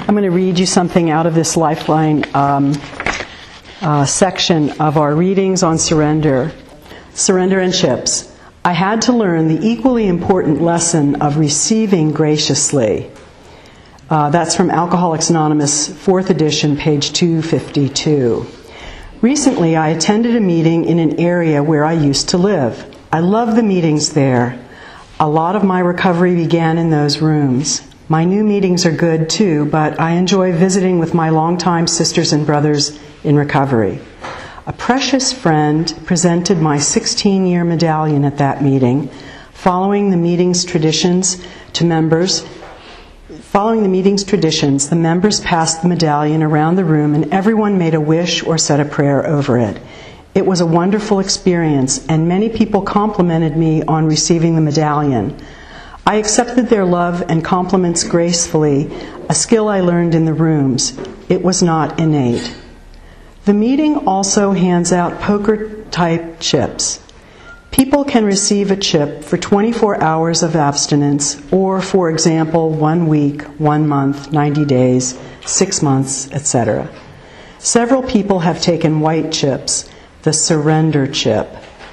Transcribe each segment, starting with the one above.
I'm going to read you something out of this Lifeline section of our readings on surrender. Surrender and chips. I had to learn the equally important lesson of receiving graciously. That's from Alcoholics Anonymous, 4th edition, page 252. Recently, I attended a meeting in an area where I used to live. I love the meetings there. A lot of my recovery began in those rooms. My new meetings are good too, but I enjoy visiting with my longtime sisters and brothers in recovery. A precious friend presented my 16-year medallion at that meeting. Following the meeting's traditions, the members passed the medallion around the room and everyone made a wish or said a prayer over it. It was a wonderful experience and many people complimented me on receiving the medallion. I accepted their love and compliments gracefully, a skill I learned in the rooms. It was not innate. The meeting also hands out poker-type chips. People can receive a chip for 24 hours of abstinence or, for example, 1 week, 1 month, 90 days, 6 months, etc. Several people have taken white chips, the surrender chip.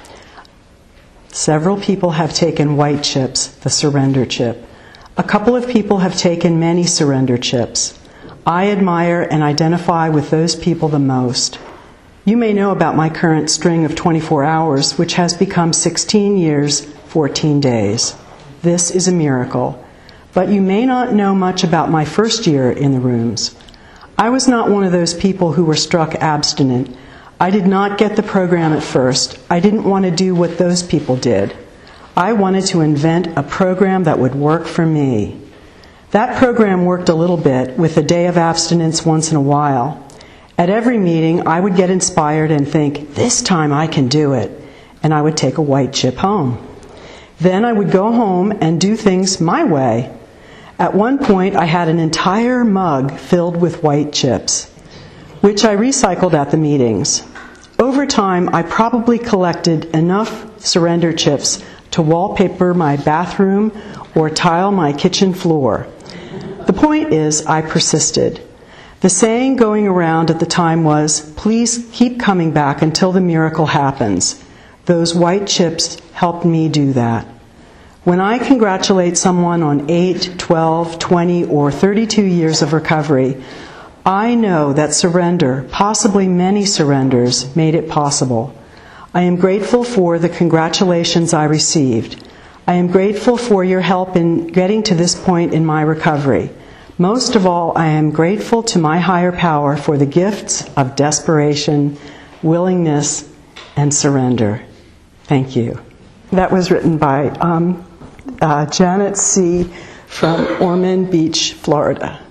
Several people have taken white chips, the surrender chip. A couple of people have taken many surrender chips. I admire and identify with those people the most. You may know about my current string of 24 hours, which has become 16 years, 14 days. This is a miracle. But you may not know much about my first year in the rooms. I was not one of those people who were struck abstinent. I did not get the program at first. I didn't want to do what those people did. I wanted to invent a program that would work for me. That program worked a little bit, with a day of abstinence once in a while. At every meeting, I would get inspired and think, this time I can do it, and I would take a white chip home. Then I would go home and do things my way. At one point, I had an entire mug filled with white chips, which I recycled at the meetings. Over time, I probably collected enough surrender chips to wallpaper my bathroom or tile my kitchen floor. The point is, I persisted. The saying going around at the time was, please keep coming back until the miracle happens. Those white chips helped me do that. When I congratulate someone on 8, 12, 20, or 32 years of recovery, I know that surrender, possibly many surrenders, made it possible. I am grateful for the congratulations I received. I am grateful for your help in getting to this point in my recovery. Most of all, I am grateful to my higher power for the gifts of desperation, willingness, and surrender. Thank you. That was written by Janet C. from Ormond Beach, Florida.